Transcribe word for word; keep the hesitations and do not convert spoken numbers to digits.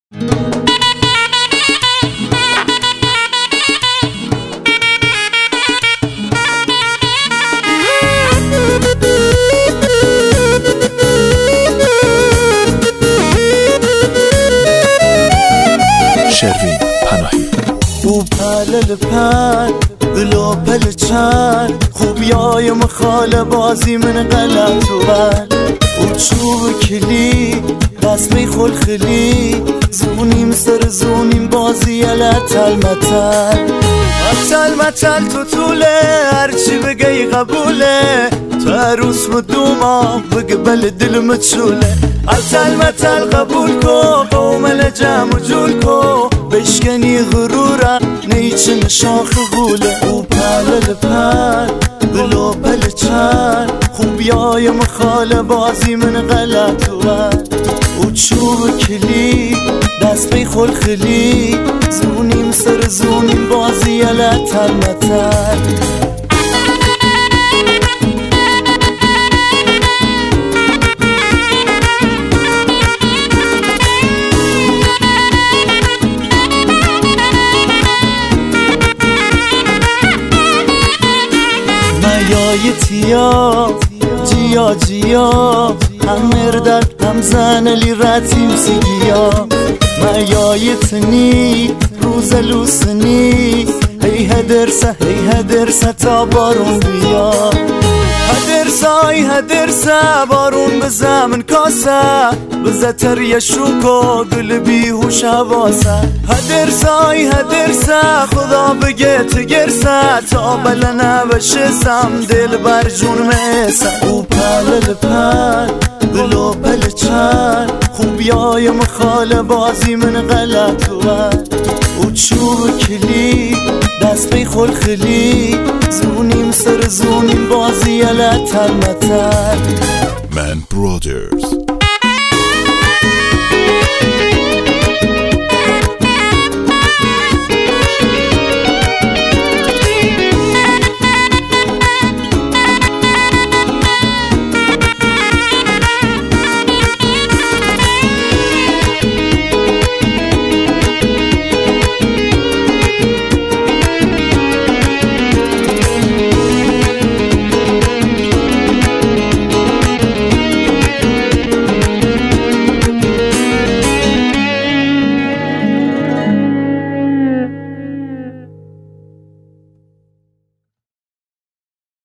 شروین پناهی. او پلل پل بلا پل چند خوبیای مخال بازی من غلط و بل او چوب کلی دسمی خلخلی زونیم سر زونیم بازی لطل متل متل متل تو طوله هرچی بگی قبوله تو عروس و دو ماه بگه بل دل مچوله متل متل قبول کو قومل جمع جول کو بشکنی غرورم نیچن شاخ غوله او پلل پل بلا پل چند خوبیای مخال بازی من غلط و بد او چوب کلی دست خلخلی زونیم سر زونیم بازی لطل متل مایای تیا جیا جیا هم مردد هم زنلی رتیم سیگیا مایای تنی روز لوسنی هی هدرسه هی هدرسه تا بارون بیا هدرسای هدرسه بارون به زمن کاسه بزه تر شوکو دل بیهوش حواسه هدرسای هدرسه خدا بگه تگرسه تا بلنه بشسم دل بر جون میسه او پلل پل بلا پل چند خوبیای مخال بازی من غلط و بد او چوب کلی دست خلخلی زونیم سر زونیم بازی لطل متل من برادرز.